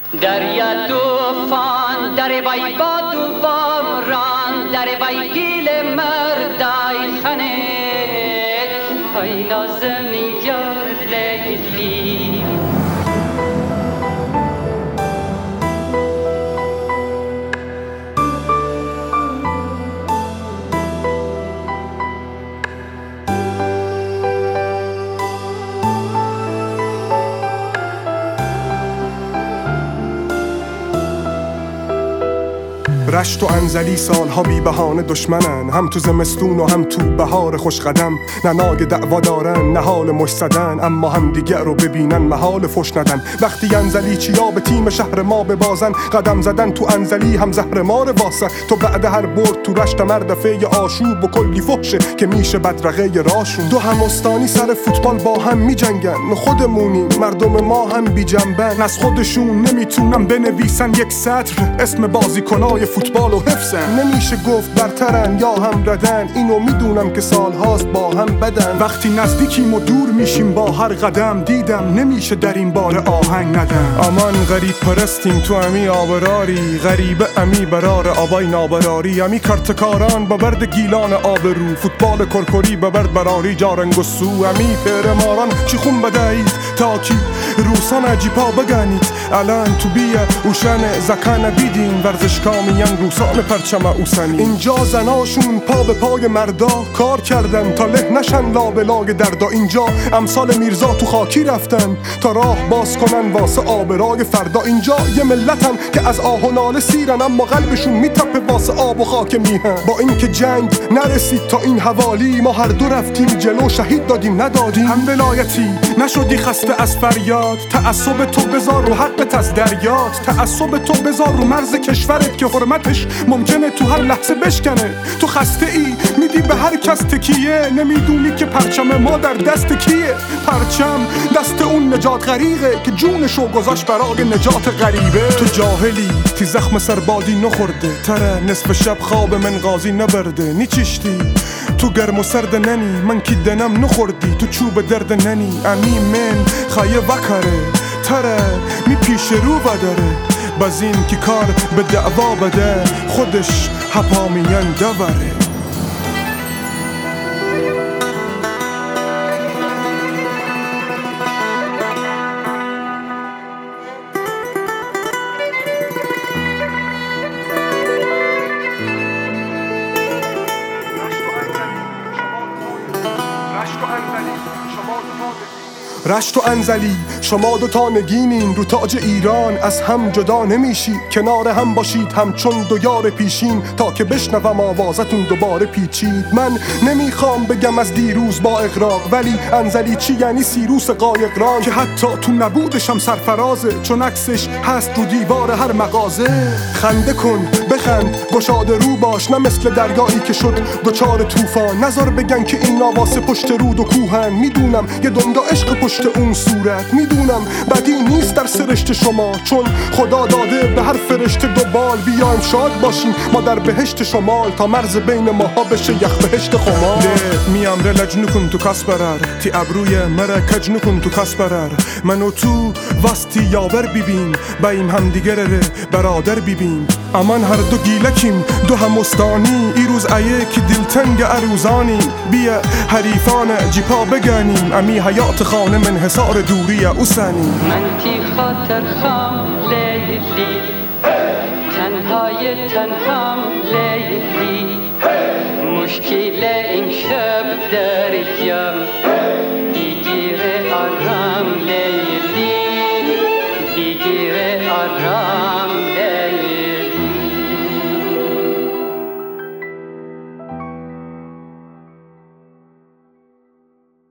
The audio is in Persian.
دریا توفان در وای باد و باران در وای گیل مردای خنه های لازم یار لیلی رشت و انزلی سالها بی بهانه دشمنن، هم تو زمستون و هم تو بهار خوش قدم. نه ناگ دعوا دارن نه حال مش زدن، اما هم دیگر رو ببینن محال فش ندن. وقتی انزلی چیا به تیم شهر ما ببازن، قدم زدن تو انزلی هم زهر مار واسه. تو بعد هر برد تو رشت مردفه آشوب و کلی فحشه که میشه بدرقه راشون. دو هم استانی سر فوتبال با هم می جنگن، خودمونیم مردم ما هم بی جنبن. از خودشون نمیتونن بنویسن یک سطر اسم بازیکنای فوتبال و حفظن. نمیشه گفت برترن یا هم ردن، اینو میدونم که سالهاست با هم بدن. وقتی نزدیکیم و دور میشیم با هر قدم، دیدم نمیشه در این بار آهنگ ندم. امان غریب پرستیم تو امی آبراری، غریب امی برار آبای نابراری. امی کرتکاران با برد گیلان آبرو، فوتبال کرکری با برد براری جارنگ و سو. امی پیرماران چی خون بدهید تا کی روسان عجیبا بگنید. الان تو بیه اوشن زکان بیدین ورزش کامیان روسان پرچم اوسنی. اینجا زناشون پا به پای مردا کار کردن تا له نشن لابلای دردا. اینجا امثال میرزا تو خاکی رفتن تا راه باز کنن واسه آبرای فردا. اینجا یه ملتن که از آه و ناله سیرن، اما قلبشون میتپه واسه آب و خاک میهن. با اینکه جنگ نرسید تا این حوالی، ما هر دو رفتیم جلو شهید دادیم ندادیم. هم ولایتی نشدی خسته از فریاد، تعصب تو بذار رو حقت از دریات. تعصب تو بذار رو مرز کشورت که حرمتش ممکنه تو هر لحظه بشکنه. تو خسته ای میدی به هر کس تکیه، نمیدونی که پرچم ما در دست کیه. پرچم دست اون نجات غریقه که جونشو گذاشت برای نجات غریبه. تو جاهلی تی زخم سربادی نخورده، تره نصف شب خواب من قاضی نبرده. نیچشتی تو گرم و سرد ننی، من کی دنم نخوردی تو چوب درد ننی. امی من خایه وکره تره می پیش رو بداره، بازین که کار به دعوا بده خودش هپامیان دوره. رشت و انزلی شما دوتا نگینین رو تاج ایران، از هم جدا نمیشی. کنار هم باشید همچون دو یار پیشین، تا که بشنوم آوازتون دوباره پیچید. من نمیخوام بگم از دیروز با اغراق، ولی انزلی چی یعنی سیروس قایقران که حتی تو نبودش هم سرفرازه، چون عکسش هست رو دیوار هر مغازه. خنده کن بخند گشاده رو باش، نه مثل دریایی که شد دوچار طوفان. نظر بگن که این واسه پشت رود و کوهن، میدونم یه دنیا عشق پشت اون صورت. میدونم بدی نیست در سرشت شما، چون خدا داده به هر فرشته دو بال. بیایم شاد باشیم ما در بهشت شمال، تا مرز بین ماها بشه یخ بهشت خمال. میام رلج نکن تو کس برر، تی ابروی مرا کج نکن تو کس برر. منو تو واستی یاور ببین، بایم هم دیگر برادر ببین. امان هر دو گیلکیم دو همستانی، ای روز ایه که دلتنگ عروزانی. بیا حریفان جیپا بگنیم، امی حیات خانه من حصار دوری اوسنی. من تی خاطر خام لیلی، تنهای تنهام لیلی. مشکل این شب دریم بگیر آرام لیلی، بگیر آرام.